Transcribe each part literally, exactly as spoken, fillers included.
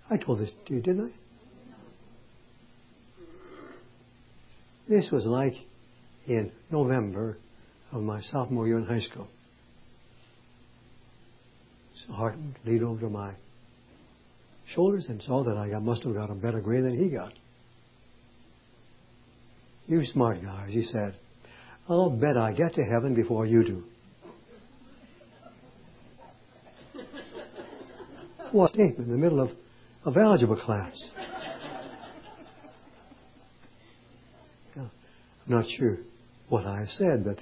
I told this to you, didn't I? This was like in November of my sophomore year in high school. So Hartman leaned over to my shoulders and saw that I got, must have got a better grade than he got. You smart guys, he said. I'll bet I get to heaven before you do. What a statement in the middle of, of algebra class. Now, I'm not sure what I said, but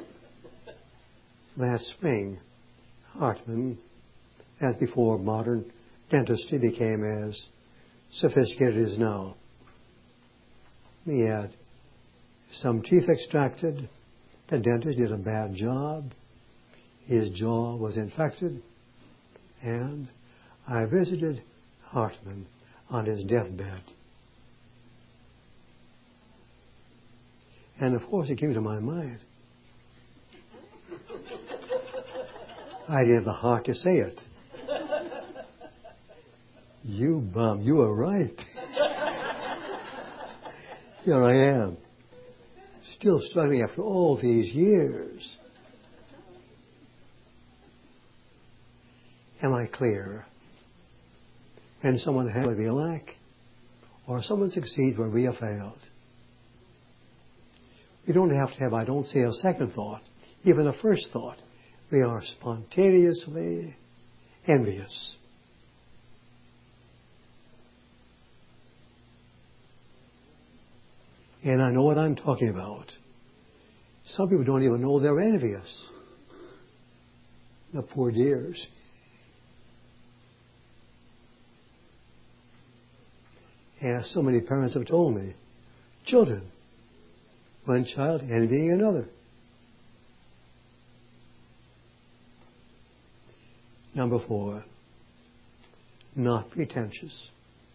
that spring, Hartman, as before modern dentistry became as sophisticated as now. He had some teeth extracted. The dentist did a bad job. His jaw was infected. And I visited Hartman on his deathbed. And of course it came to my mind. I didn't have the heart to say it. You bum, you were right. Here I am, still struggling after all these years. Am I clear? When someone has where we lack, or someone succeeds where we have failed. We don't have to have, I don't say, a second thought, even a first thought. We are spontaneously envious. And I know what I'm talking about. Some people don't even know they're envious. The poor dears. As so many parents have told me, children, one child envying another. Number four, not pretentious.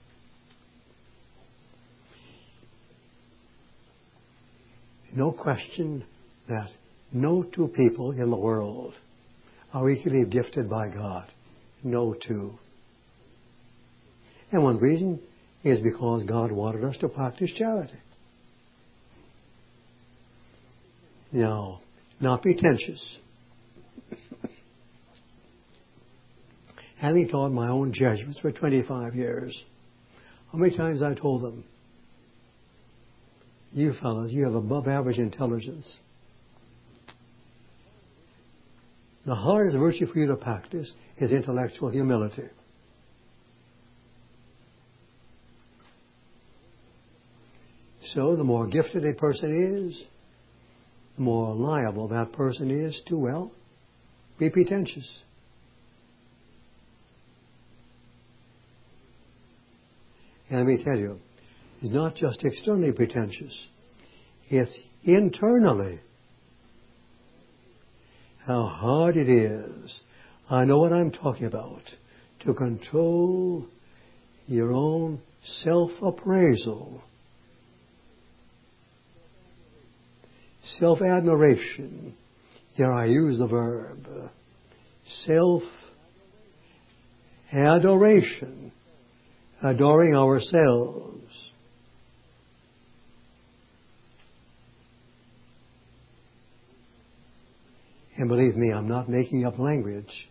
No question that no two people in the world are equally gifted by God. No two. And one reason is because God wanted us to practice charity. Now, not pretentious. Having taught my own Jesuits for twenty-five years, how many times I told them, you fellows, you have above average intelligence. The hardest virtue for you to practice is intellectual humility. So the more gifted a person is, the more liable that person is to, well, be pretentious. And let me tell you, it's not just externally pretentious. It's internally. How hard it is. I know what I'm talking about. To control your own self-appraisal. Self-admiration. Here I use the verb. Self-adoration. Adoring ourselves. And believe me, I'm not making up language.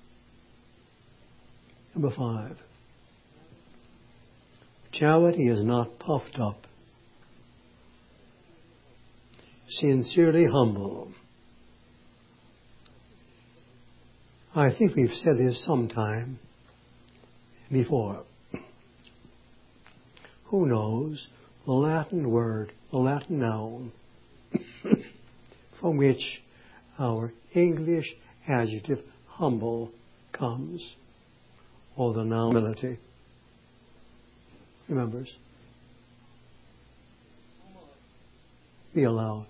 Number five. Charity is not puffed up. Sincerely humble. I think we've said this sometime before. Who knows the Latin word, the Latin noun, from which our English adjective humble comes, or the noun humility? Remembers? Be allowed.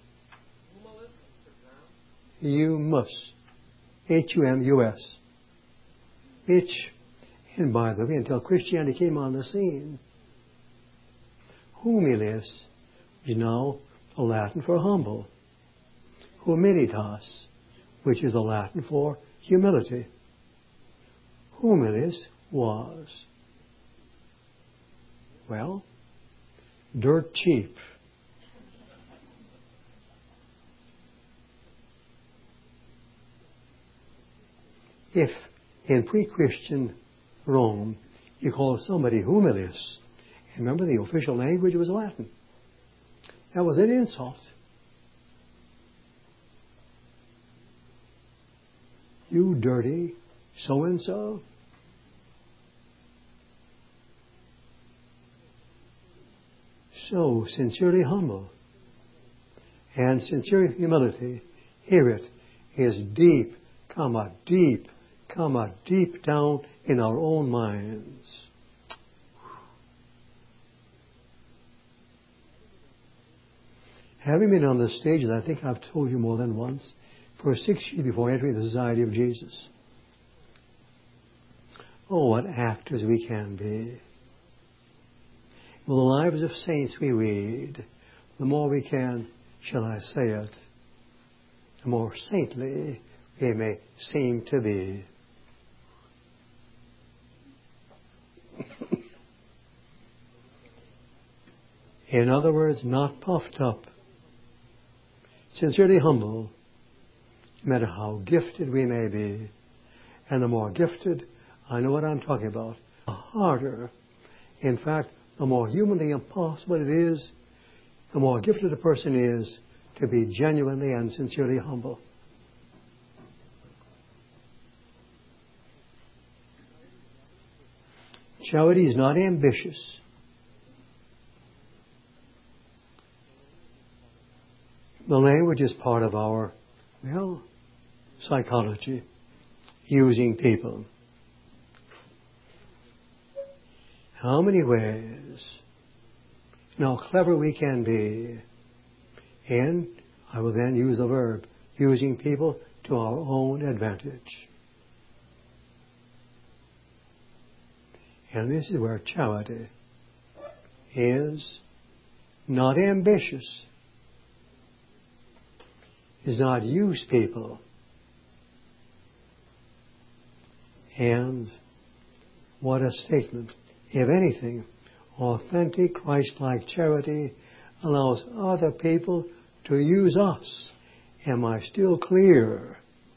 Humus. H U M U S. Which, and by the way, until Christianity came on the scene, humilis is now the Latin for humble. Humilitas, which is the Latin for humility. Humilis was. Well, dirt cheap. If in pre-Christian Rome you called somebody humilius, remember the official language was Latin, that was an insult. You dirty so-and-so. So, sincerely humble and sincere humility, hear it, is deep, comma, deep, comma, deep down in our own minds. Having been on the stage, as I think I've told you more than once, for six years before entering the Society of Jesus. Oh, what actors we can be. Well, the lives of saints we read, the more we can, shall I say it, the more saintly we may seem to be. In other words, not puffed up, sincerely humble, no matter how gifted we may be. And the more gifted, I know what I'm talking about, the harder. In fact, the more humanly impossible it is, the more gifted a person is to be genuinely and sincerely humble. Charity is not ambitious. The language is part of our, well, psychology, using people. How many ways, how clever we can be, and I will then use the verb, using people to our own advantage. And this is where charity is not ambitious, is not use people. And what a statement. If anything, authentic Christ-like charity allows other people to use us. Am I still clear?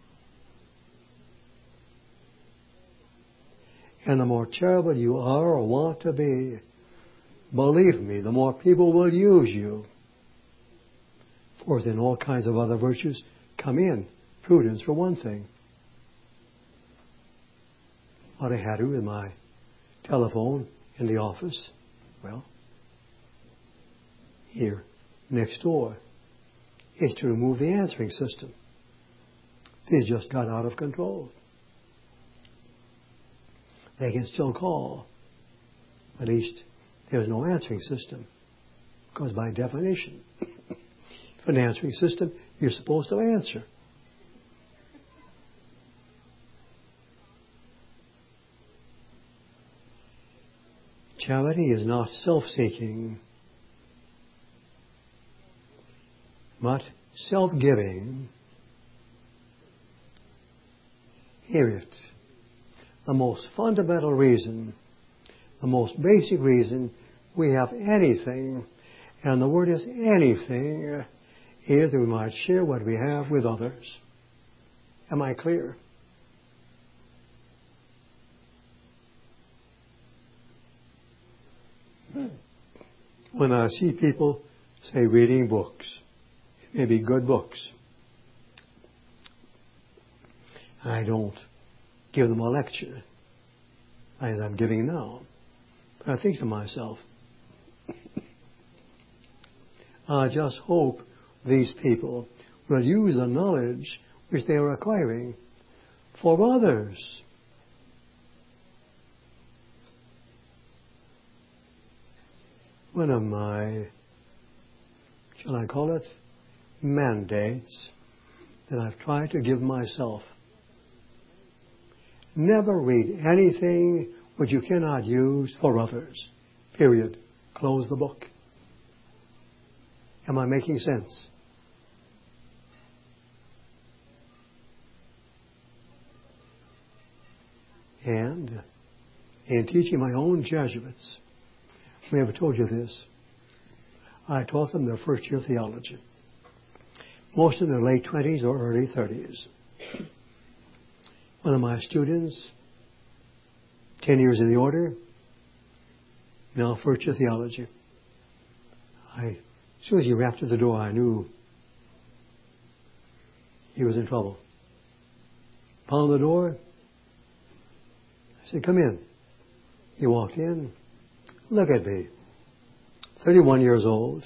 And the more charitable you are or want to be, believe me, the more people will use you. Of course, then all kinds of other virtues come in. Prudence, for one thing. What I had to do with my telephone in the office, well, here, next door, is to remove the answering system. They just got out of control. They can still call. At least there's no answering system. Because by definition, if an answering system, you're supposed to answer. Charity is not self-seeking, but self-giving. Hear it. The most fundamental reason, the most basic reason we have anything, and the word is anything, is that we might share what we have with others. Am I clear? When I see people, say, reading books, maybe good books, I don't give them a lecture as I'm giving now. But I think to myself, I just hope these people will use the knowledge which they are acquiring for others. One of my, shall I call it, mandates that I've tried to give myself. Never read anything which you cannot use for others. Period. Close the book. Am I making sense? And in teaching my own Jesuits, I may have told you this. I taught them their first year theology. Most in their late twenties or early thirties. One of my students, ten years in the order, now first year theology. I, as soon as he rapped at the door, I knew he was in trouble. Pounded the door. I said, "Come in." He walked in. Look at me. thirty-one years old.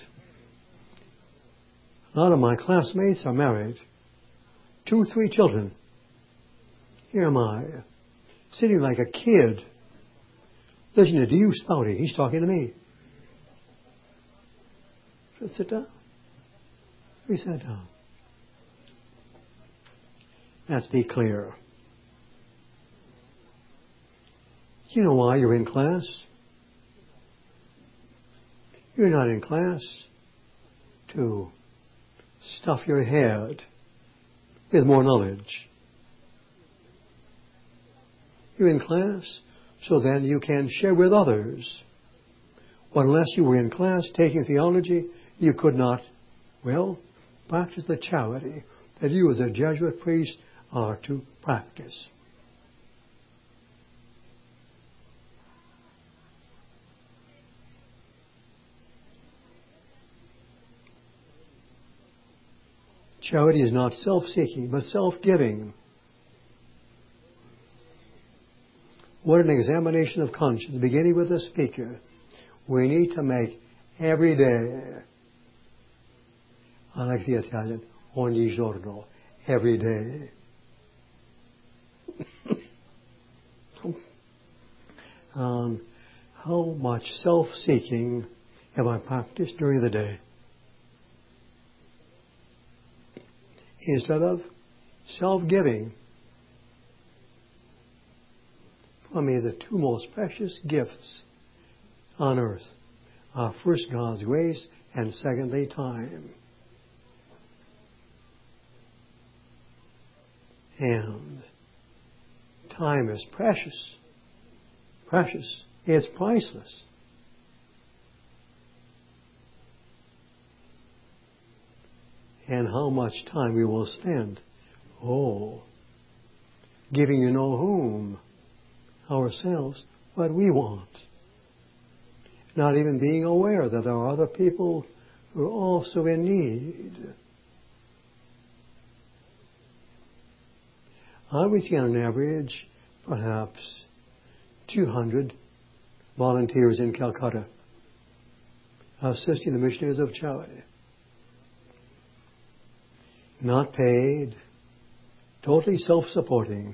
A lot of my classmates are married. Two, three children. Here am I, sitting like a kid, listening to you spouting. He's talking to me. I said, "Sit down." We sat down. Let's be clear. You know why you're in class? You're not in class to stuff your head with more knowledge. You're in class so then you can share with others. But unless you were in class taking theology, you could not, well, practice the charity that you as a Jesuit priest are to practice. Charity is not self-seeking, but self-giving. What an examination of conscience, beginning with the speaker. We need to make every day, I like the Italian, ogni giorno, every day. um, how much self-seeking have I practiced during the day? Instead of self-giving. For me, the two most precious gifts on earth are first God's grace and secondly time. And time is precious. Precious. It's priceless. And how much time we will spend, oh, giving you know whom, ourselves, what we want. Not even being aware that there are other people who are also in need. I would see on an average perhaps two hundred volunteers in Calcutta assisting the missionaries of charity. Not paid, totally self-supporting.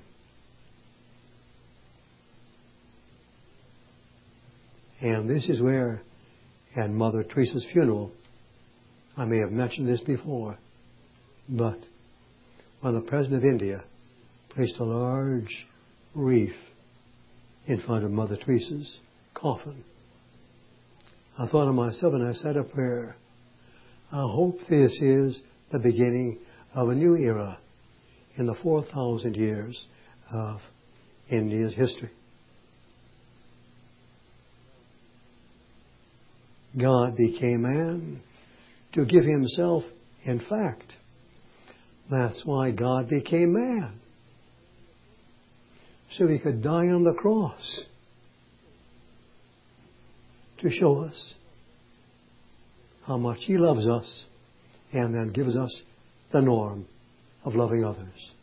And this is where, at Mother Teresa's funeral, I may have mentioned this before, but when the President of India placed a large wreath in front of Mother Teresa's coffin, I thought of myself and I said a prayer. I hope this is the beginning of a new era in the four thousand years of India's history. God became man to give himself, in fact. That's why God became man. So he could die on the cross to show us how much he loves us and then gives us the norm of loving others.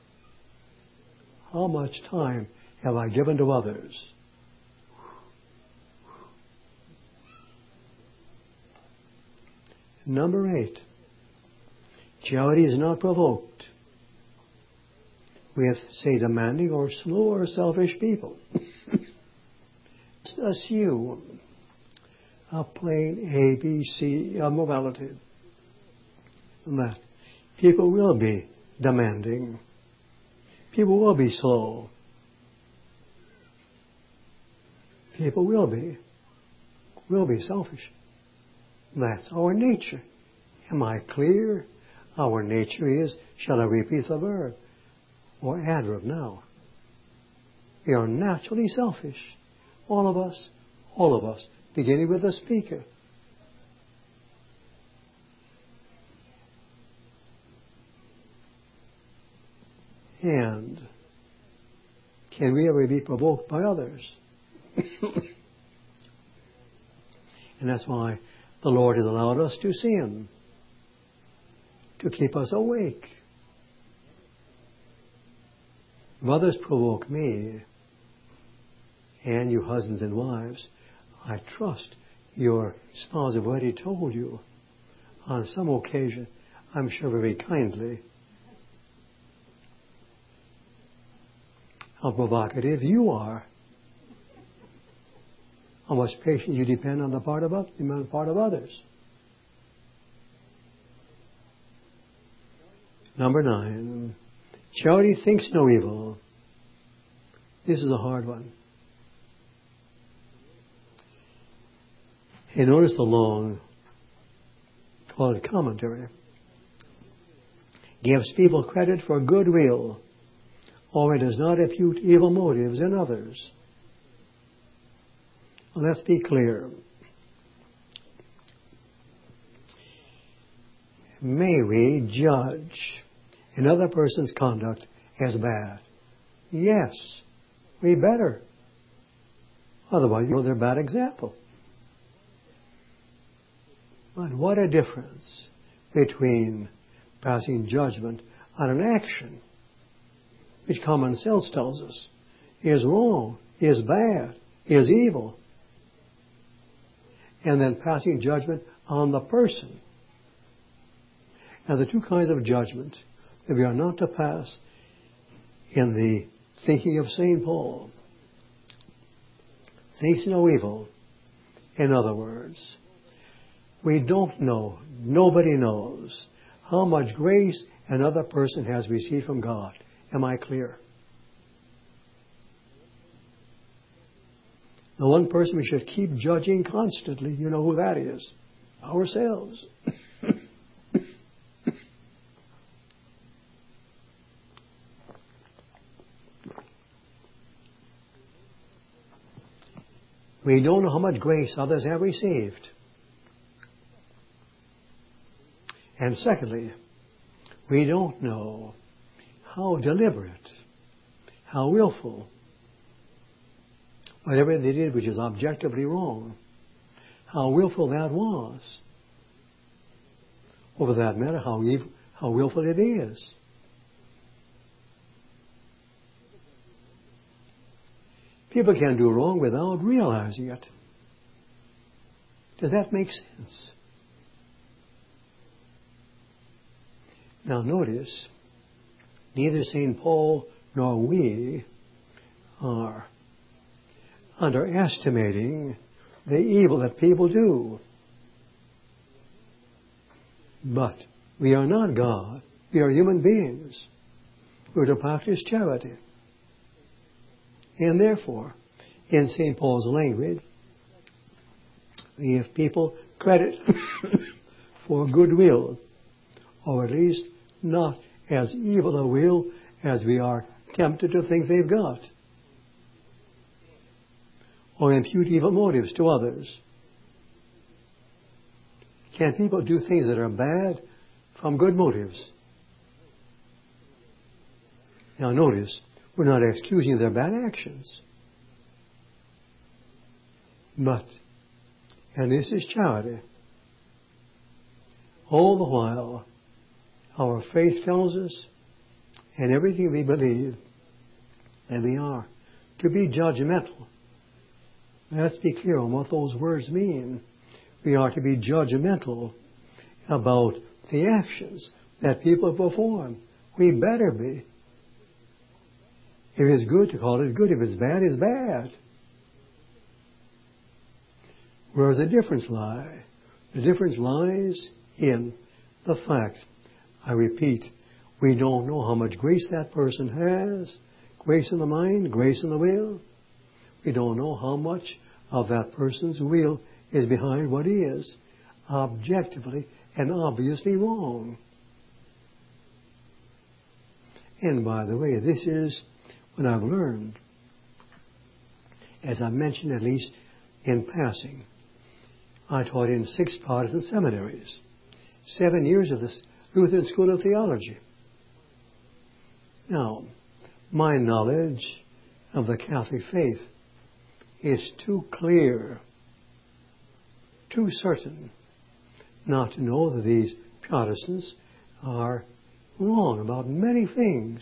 How much time have I given to others? Number eight, charity is not provoked with, say, demanding or slow or selfish people. Just assume a plain A B C of morality. That people will be demanding. People will be slow. People will be, will be selfish. That's our nature. Am I clear? Our nature is, shall I repeat the verb? Or adverb now. We are naturally selfish. All of us, all of us, beginning with the speaker. And can we ever be provoked by others? And that's why the Lord has allowed us to sin, to keep us awake. If others provoke me, and you husbands and wives, I trust your spouse have already told you on some occasion, I'm sure very kindly, how provocative you are, how much patience you depend on the part of, on the part of others. Number nine, charity thinks no evil. This is a hard one. And notice the long, call it commentary, gives people credit for goodwill, or it does not impute evil motives in others. Well, let's be clear. May we judge another person's conduct as bad? Yes, we better. Otherwise, you know they're a bad example. But what a difference between passing judgment on an action, which common sense tells us is wrong, is bad, is evil, and then passing judgment on the person. Now, the two kinds of judgment that we are not to pass in the thinking of Saint Paul. Thinks no evil. In other words, we don't know, nobody knows, how much grace another person has received from God. Am I clear? The one person we should keep judging constantly, you know who that is? Ourselves. We don't know how much grace others have received. And secondly, we don't know how deliberate, how willful, whatever they did which is objectively wrong, how willful that was. Or for that matter, how evil, how willful it is. People can do wrong without realizing it. Does that make sense? Now notice, neither Saint Paul nor we are underestimating the evil that people do. But we are not God. We are human beings. We're to practice charity. And therefore, in Saint Paul's language, we give people credit for goodwill, or at least not as evil a will as we are tempted to think they've got, or impute evil motives to others. Can people do things that are bad from good motives? Now notice, we're not excusing their bad actions. But, and this is charity, all the while our faith tells us, and everything we believe, that we are to be judgmental. Let's be clear on what those words mean. We are to be judgmental about the actions that people perform. We better be. If it's good, to call it good. If it's bad, it's bad. Where does the difference lie? The difference lies in the fact, I repeat, we don't know how much grace that person has. Grace in the mind, grace in the will. We don't know how much of that person's will is behind what is objectively and obviously wrong. And by the way, this is what I've learned, as I mentioned at least in passing, I taught in six Protestant seminaries, seven years of the Lutheran School of Theology. Now, my knowledge of the Catholic faith is too clear, too certain, not to know that these Protestants are wrong about many things.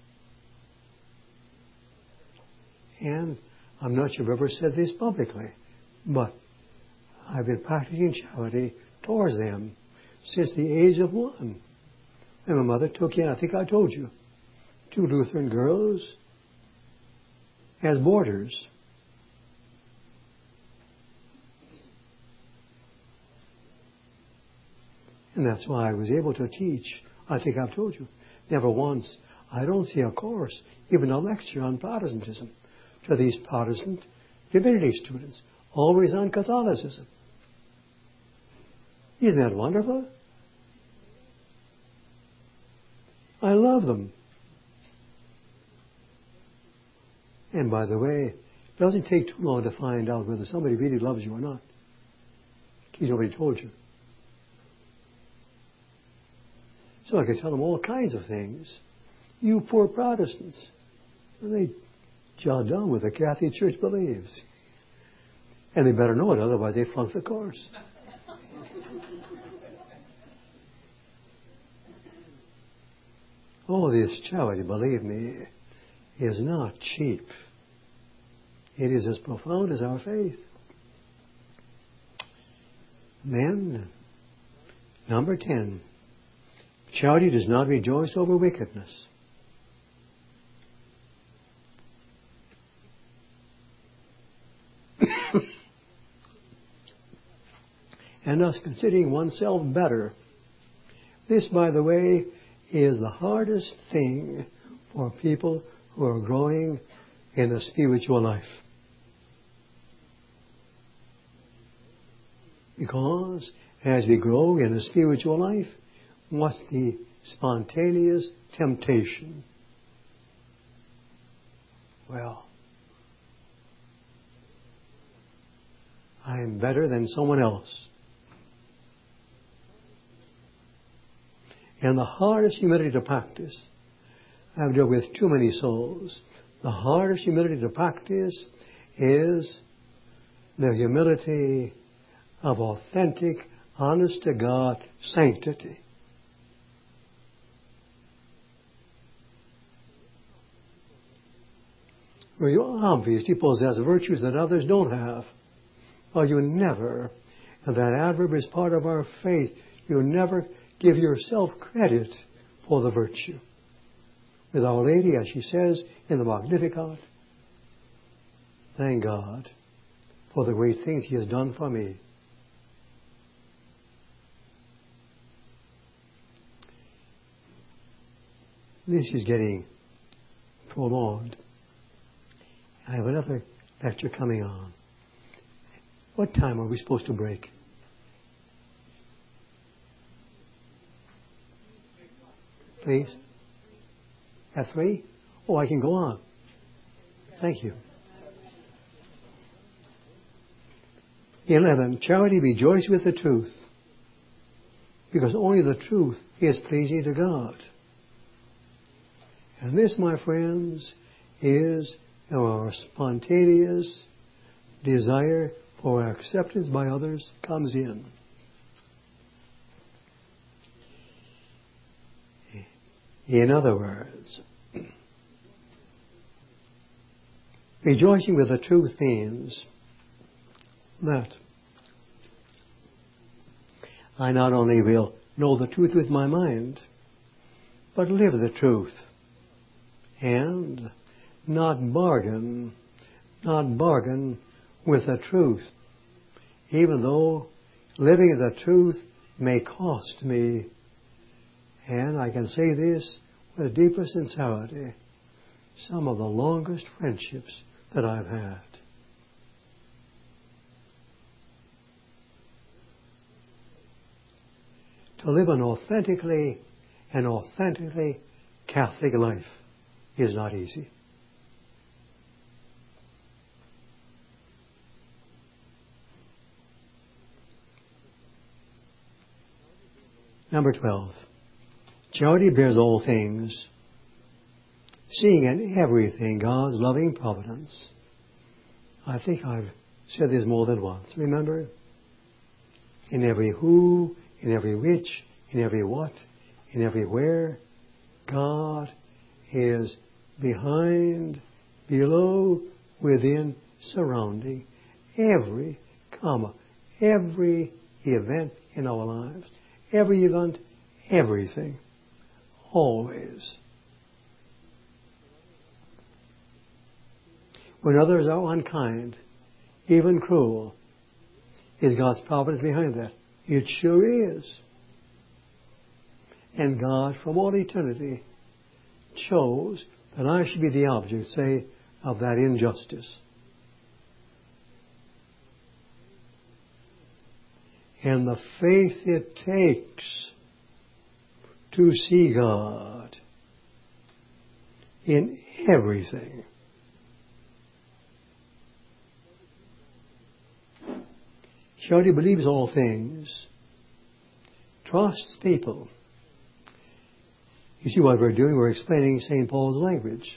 And I'm not sure I've ever said this publicly, but I've been practicing charity towards them since the age of one. And my mother took in, I think I told you, two Lutheran girls as boarders. And that's why I was able to teach. I think I've told you. Never once. I don't see a course, even a lecture on Protestantism to these Protestant divinity students. Always on Catholicism. Isn't that wonderful? I love them. And by the way, it doesn't take too long to find out whether somebody really loves you or not. In case nobody told you. So I could tell them all kinds of things. You poor Protestants. And they jot down what the Catholic Church believes. And they better know it, otherwise they flunk the course. Oh, this charity, believe me, is not cheap. It is as profound as our faith. Then, number ten, charity does not rejoice over wickedness. And thus considering oneself better. This, by the way, is the hardest thing for people who are growing in the spiritual life. Because as we grow in the spiritual life, what's the spontaneous temptation? Well, I'm better than someone else. And the hardest humility to practice, I've dealt with too many souls, the hardest humility to practice is the humility of authentic, honest-to-God sanctity. Where you obviously possess virtues that others don't have, or you never, and that adverb is part of our faith, you never give yourself credit for the virtue. With Our Lady, as she says in the Magnificat, thank God for the great things He has done for me. This is getting prolonged. I have another lecture coming on. What time are we supposed to break? Please? At three? Oh, I can go on. Thank you. Eleven, charity rejoice with the truth, because only the truth is pleasing to God. And this, my friends, is our spontaneous desire for acceptance by others comes in. In other words, rejoicing with the truth means that I not only will know the truth with my mind, but live the truth and not bargain, not bargain with the truth, even though living the truth may cost me. And I can say this with deeper sincerity, some of the longest friendships that I've had. To live an authentically, an authentically Catholic life is not easy. Number twelve. Charity bears all things, seeing in everything God's loving providence. I think I've said this more than once. Remember? In every who, in every which, in every what, in every where, God is behind, below, within, surrounding every comma, every event in our lives. Every event, everything. Always. When others are unkind, even cruel, is God's providence behind that? It sure is. And God, from all eternity, chose that I should be the object, say, of that injustice. And the faith it takes to see God in everything. Charity believes all things, trusts people. You see what we're doing? We're explaining Saint Paul's language.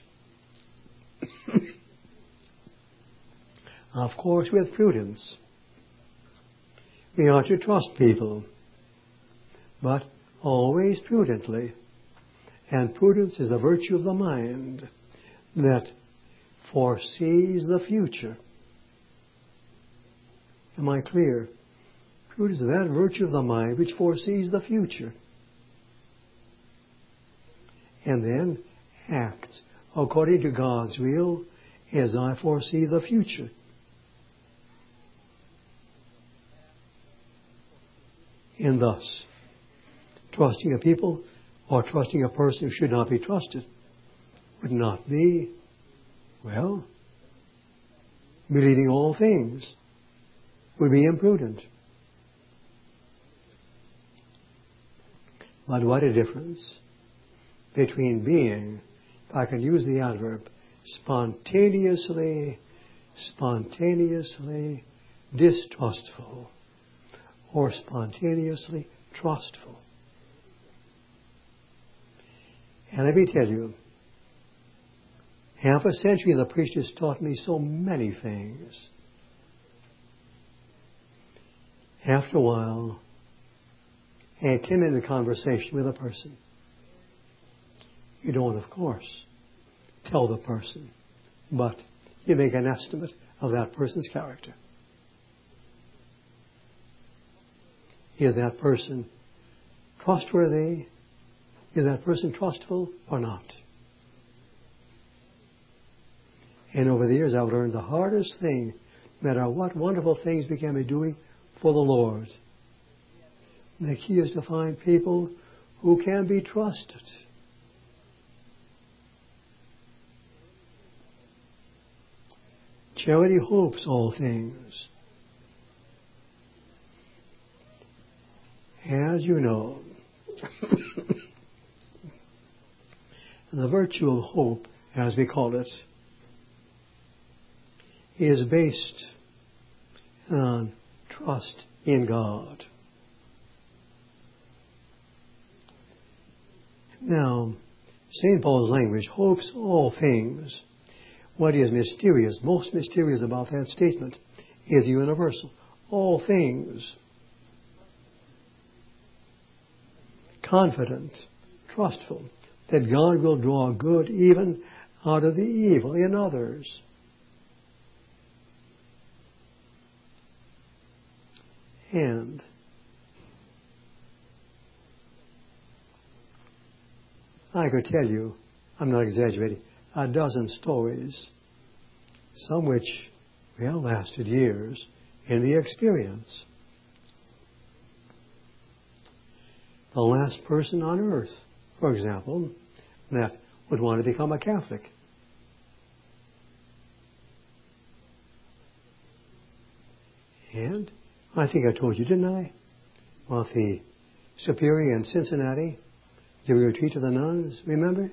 Of course, with prudence. We are to trust people, but always prudently. And prudence is a virtue of the mind that foresees the future. Am I clear? Prudence is that virtue of the mind which foresees the future. And then acts according to God's will as I foresee the future. And thus, trusting a people or trusting a person who should not be trusted would not be, well, believing all things would be imprudent. But what a difference between being, if I can use the adverb, spontaneously, spontaneously distrustful, or spontaneously trustful. And let me tell you, half a century the priest has taught me so many things. After a while, I came into conversation with a person. You don't, of course, tell the person, but you make an estimate of that person's character. Is that person trustworthy? Is that person trustful or not? And over the years, I've learned the hardest thing, no matter what wonderful things we can be doing for the Lord, the key is to find people who can be trusted. Charity hopes all things. As you know, the virtue of hope, as we call it, is based on trust in God. Now, Saint Paul's language, hopes all things. What is mysterious, most mysterious about that statement is universal. All things. Confident, trustful, that God will draw good even out of the evil in others. And I could tell you, I'm not exaggerating, a dozen stories, some which, well, lasted years in the experience. The last person on earth, for example, that would want to become a Catholic. And I think I told you, didn't I? About the Superior in Cincinnati, giving a retreat to the nuns, remember?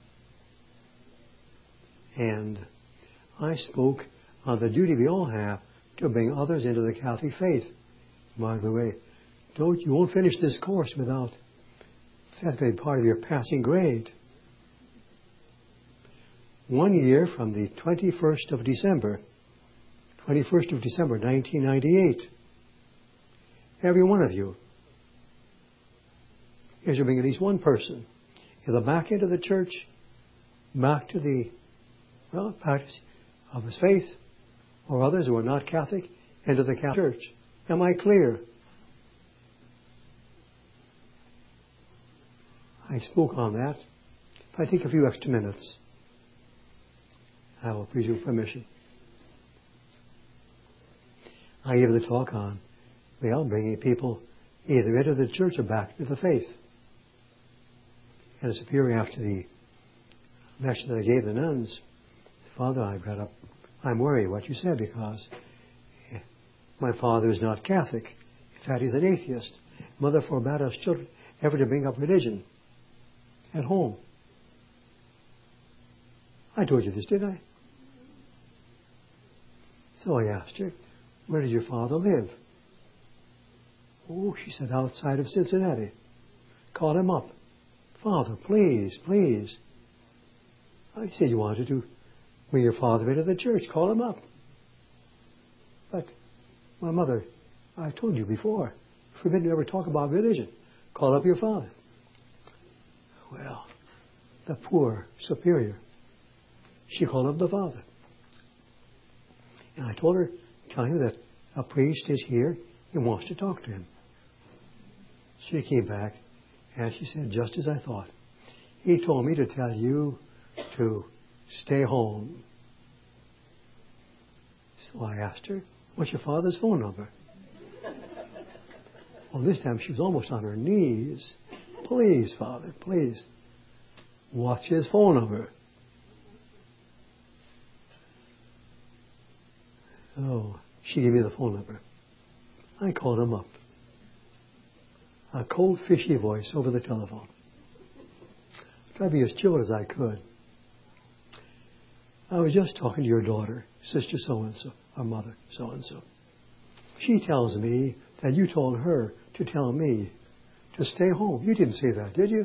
And I spoke on the duty we all have to bring others into the Catholic faith. By the way, don't you won't finish this course without That's going to be part of your passing grade. One year from the twenty-first of December, twenty-first of December, nineteen ninety-eight, every one of you is to bring at least one person either back into the church, back to the well, practice of his faith, or others who are not Catholic, into the Catholic Church. Am I clear? I spoke on that. If I take a few extra minutes, I will presume permission. I gave the talk on, well, bringing people either into the church or back to the faith. And a superior, after the lecture that I gave the nuns, Father, I got up, I'm worried what you said because my father is not Catholic. In fact, he's an atheist. Mother forbade us children ever to bring up religion at home. I told you this, didn't I? So I asked her, where does your father live? Oh, she said, outside of Cincinnati. Call him up. Father, please, please. I said, you wanted to bring your father into the church. Call him up. But my mother, I told you before, forbidden to ever talk about religion. Call up your father. Well, the poor superior, she called up the father. And I told her, tell him that a priest is here. He wants to talk to him. She came back and she said, just as I thought. He told me to tell you to stay home. So I asked her, what's your father's phone number? Well, this time she was almost on her knees. Please, Father, please. What's his phone number? Oh, she gave me the phone number. I called him up. A cold, fishy voice over the telephone. I tried to be as chill as I could. I was just talking to your daughter, Sister so-and-so, our mother, so-and-so. She tells me that you told her to tell me to stay home. You didn't say that, did you?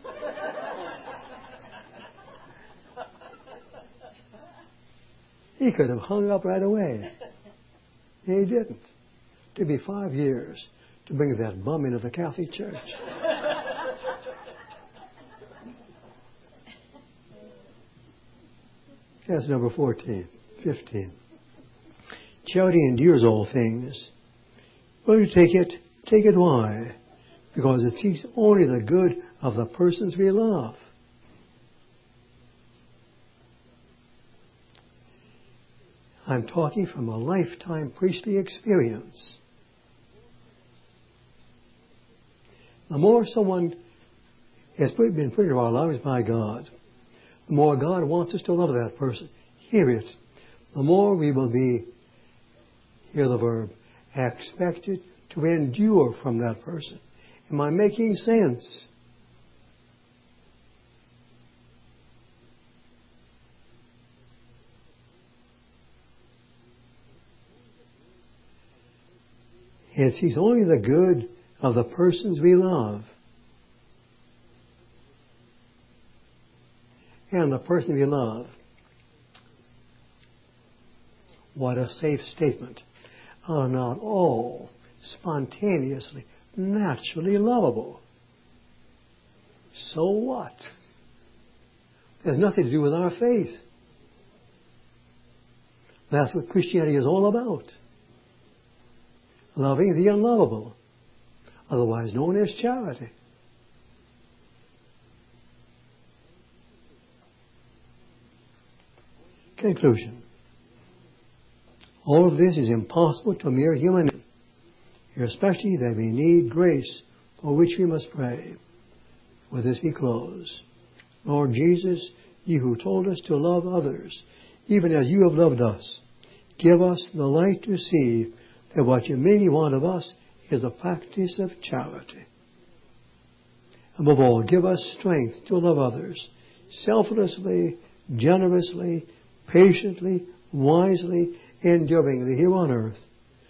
He could have hung up right away. He didn't. It took me five years to bring that bum into the Catholic Church. That's number fourteen. fifteen. Charity endures all things. Will you take it? Take it why? Because it seeks only the good of the persons we love. I'm talking from a lifetime priestly experience. The more someone has put, been put into our lives by God, the more God wants us to love that person. Hear it. The more we will be, hear the verb, expected to endure from that person. Am I making sense? It seeks only the good of the persons we love. And the person we love. What a safe statement. Are not all spontaneously, naturally lovable. So what? There's nothing to do with our faith. That's what Christianity is all about. Loving the unlovable, otherwise known as charity. Conclusion. All of this is impossible to mere human, especially that we need grace for which we must pray. With this we close. Lord Jesus, you who told us to love others, even as you have loved us, give us the light to see that what you mainly want of us is the practice of charity. Above all, give us strength to love others selflessly, generously, patiently, wisely, enduringly here on earth,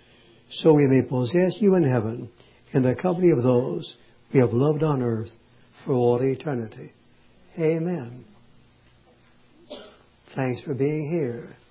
so we may possess you in heaven in the company of those we have loved on earth for all eternity. Amen. Thanks for being here.